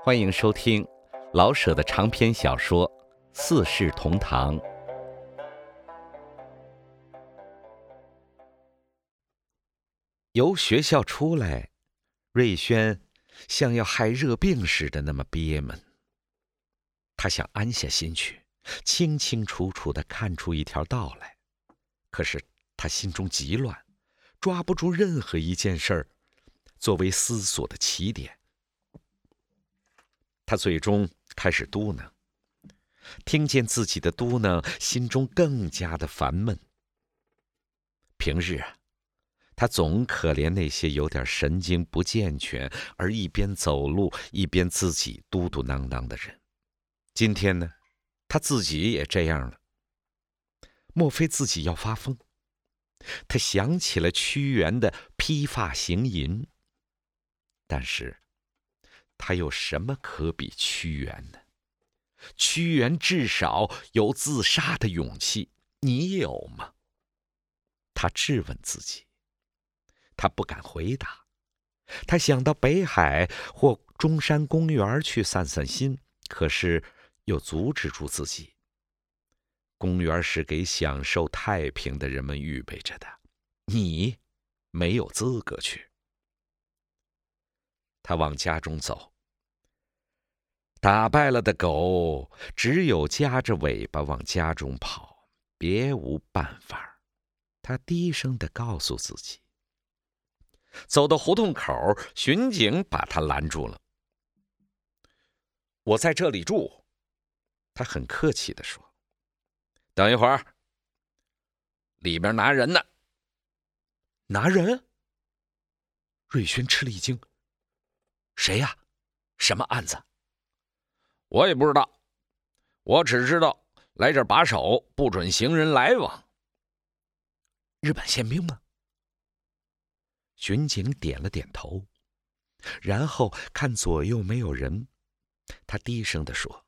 欢迎收听老舍的长篇小说《四世同堂》。由学校出来，瑞轩像要害热病似的那么憋闷。他想安下心去，清清楚楚地看出一条道来，可是他心中极乱，抓不住任何一件事儿作为思索的起点。他最终开始嘟囔，听见自己的嘟囔，心中更加的烦闷。平日啊，他总可怜那些有点神经不健全而一边走路一边自己嘟嘟囔囔的人。今天呢，他自己也这样了。莫非自己要发疯？他想起了屈原的披发行吟，但是他有什么可比屈原呢？屈原至少有自杀的勇气，你有吗？他质问自己，他不敢回答。他想到北海或中山公园去散散心，可是又阻止住自己。公园是给享受太平的人们预备着的，你没有资格去。他往家中走，打败了的狗只有夹着尾巴往家中跑，别无办法。他低声地告诉自己。走到胡同口，巡警把他拦住了。我在这里住，他很客气地说。等一会儿，里边拿人呢。拿人？瑞轩吃了一惊。谁呀？什么案子？我也不知道，我只知道来这儿把守，不准行人来往。日本宪兵吗？巡警点了点头，然后看左右没有人，他低声地说：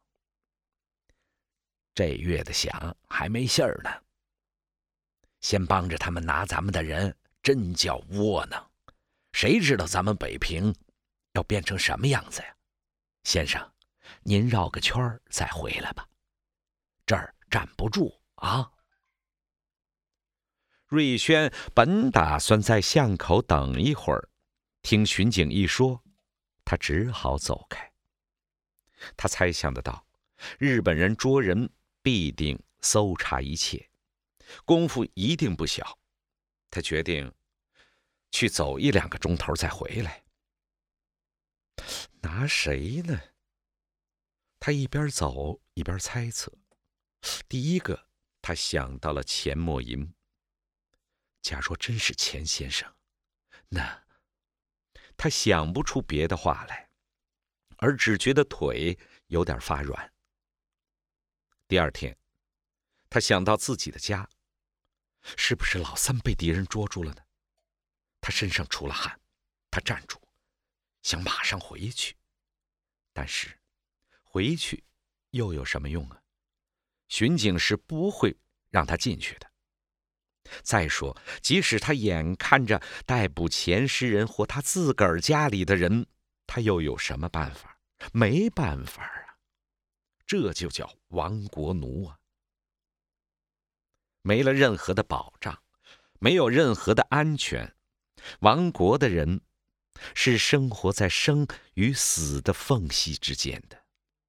这月的饷还没信儿呢，先帮着他们拿咱们的人，真叫窝囊。谁知道咱们北平要变成什么样子呀？先生，您绕个圈再回来吧，这儿站不住啊。瑞轩本打算在巷口等一会儿，听巡警一说，他只好走开。他猜想得到，日本人捉人必定搜查一切，功夫一定不小。他决定去走1-2个钟头再回来。拿谁呢？他一边走一边猜测。第一个，他想到了钱默吟。假若真是钱先生，那他想不出别的话来，而只觉得腿有点发软。第二天，他想到自己的家，是不是老三被敌人捉住了呢？他身上出了汗，他站住，想马上回去，但是回去又有什么用啊？巡警是不会让他进去的。再说，即使他眼看着逮捕钱诗人或他自个儿家里的人，他又有什么办法？没办法啊！这就叫亡国奴啊！没了任何的保障，没有任何的安全，亡国的人是生活在生与死的缝隙之间的。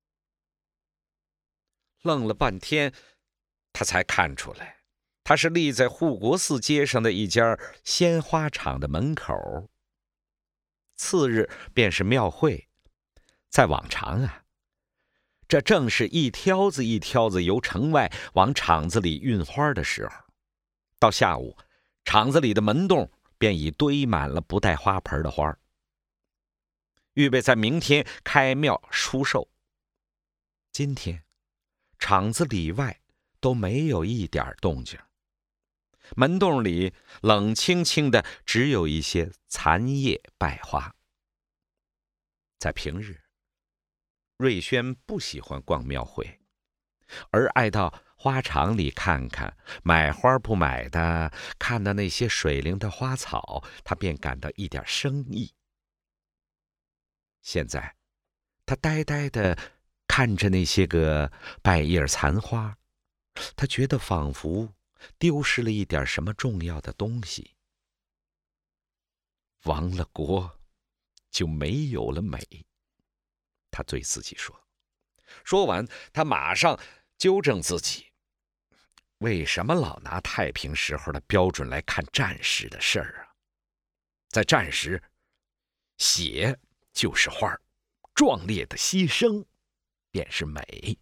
愣了半天，他才看出来，他是立在护国寺街上的一家鲜花厂的门口。次日便是庙会，在往常啊，这正是一挑子一挑子由城外往厂子里运花的时候。到下午，厂子里的门洞便已堆满了不带花盆的花，预备在明天开庙出售。今天，厂子里外都没有一点动静。门洞里冷清清的，只有一些残叶败花。在平日，瑞轩不喜欢逛庙会，而爱到花场里看看，买花不买的，看到那些水灵的花草，他便感到一点生意。现在他呆呆地看着那些个败叶残花，他觉得仿佛丢失了一点什么重要的东西。亡了国，就没有了美，他对自己说。说完，他马上纠正自己：为什么老拿太平时候的标准来看战时的事儿啊？在战时，血就是花，壮烈的牺牲便是美。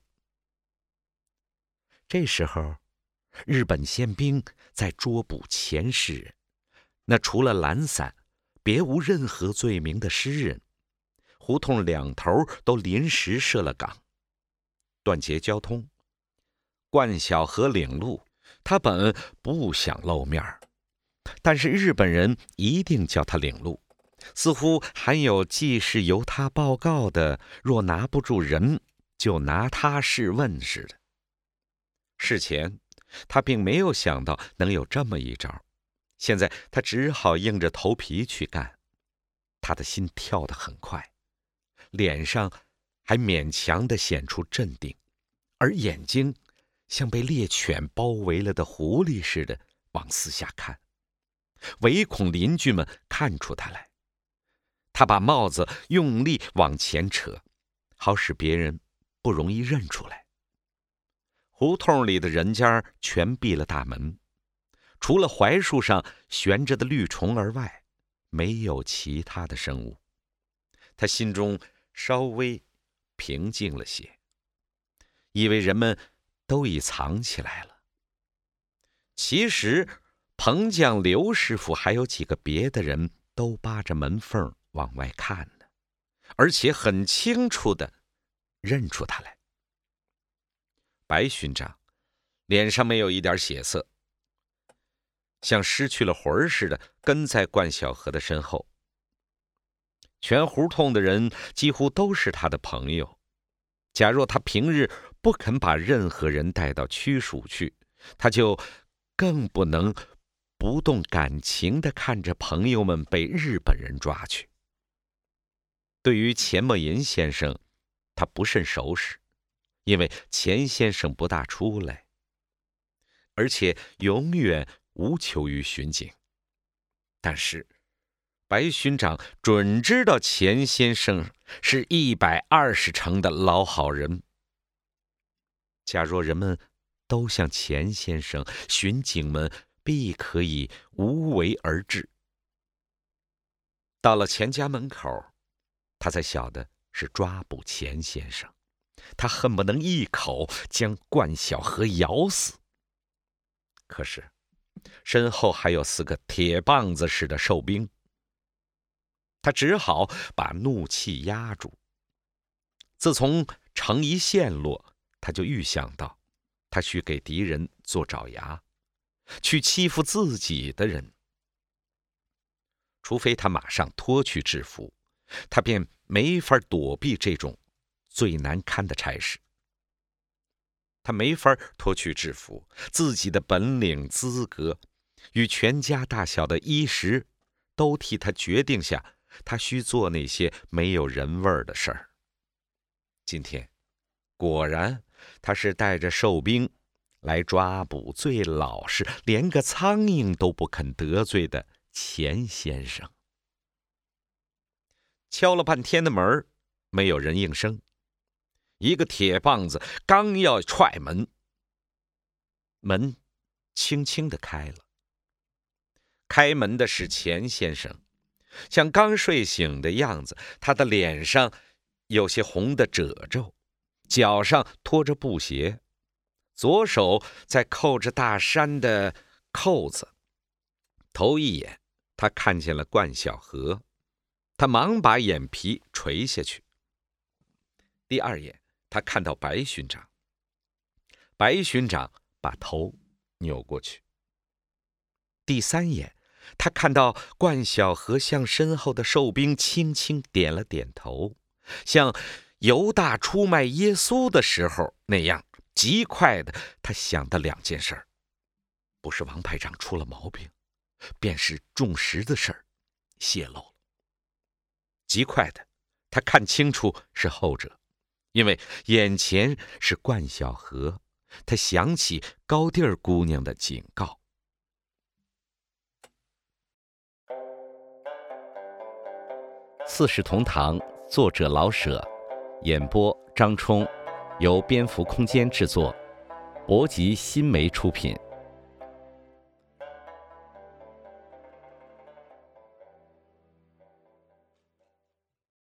这时候，日本宪兵在捉捕前诗人，那除了懒散，别无任何罪名的诗人，胡同两头都临时设了岗，断绝交通。冠晓荷领路，他本不想露面，但是日本人一定叫他领路，似乎还有既是由他报告的，若拿不住人，就拿他试问似的。事前他并没有想到能有这么一招，现在他只好硬着头皮去干。他的心跳得很快，脸上还勉强地显出镇定，而眼睛像被猎犬包围了的狐狸似的往四下看，唯恐邻居们看出他来。他把帽子用力往前扯，好使别人不容易认出来。胡同里的人家全闭了大门，除了槐树上悬着的绿虫而外，没有其他的生物。他心中稍微平静了些，以为人们都已藏起来了。其实彭匠、刘师傅还有几个别的人都扒着门缝往外看呢，而且很清楚地认出他来。白巡长脸上没有一点血色，像失去了魂似的跟在冠晓荷的身后。全胡同的人几乎都是他的朋友，假若他平日不肯把任何人带到区署去，他就更不能不动感情地看着朋友们被日本人抓去。对于钱默吟先生，他不甚熟识，因为钱先生不大出来，而且永远无求于巡警。但是白巡长准知道钱先生是120成的老好人。假若人们都像钱先生，巡警们必可以无为而治。到了钱家门口，他才晓得是抓捕钱先生，他恨不能一口将冠晓荷咬死。可是身后还有4个铁棒子似的兽兵，他只好把怒气压住。自从城一陷落，他就预想到他需给敌人做爪牙，去欺负自己的人。除非他马上脱去制服，他便没法躲避这种最难堪的差事。他没法脱去制服，自己的本领资格与全家大小的衣食都替他决定下，他需做那些没有人味儿的事儿。今天果然他是带着兽兵来抓捕最老实，连个苍蝇都不肯得罪的钱先生。敲了半天的门，没有人应声。一个铁棒子刚要踹门，门轻轻地开了。开门的是钱先生，像刚睡醒的样子，他的脸上有些红的褶皱，脚上拖着布鞋，左手在扣着大衫的扣子。头一眼他看见了冠晓荷，他忙把眼皮垂下去。第二眼他看到白巡长，白巡长把头扭过去。第三眼他看到冠晓荷向身后的兽兵轻轻点了点头，像犹大出卖耶稣的时候那样极快的。他想到2件事儿，不是王排长出了毛病，便是种石的事儿泄露了。极快的他看清楚是后者，因为眼前是冠晓荷，他想起高第儿姑娘的警告。四世同堂，作者老舍，演播张冲，由蝙蝠空间制作，博吉新媒出品。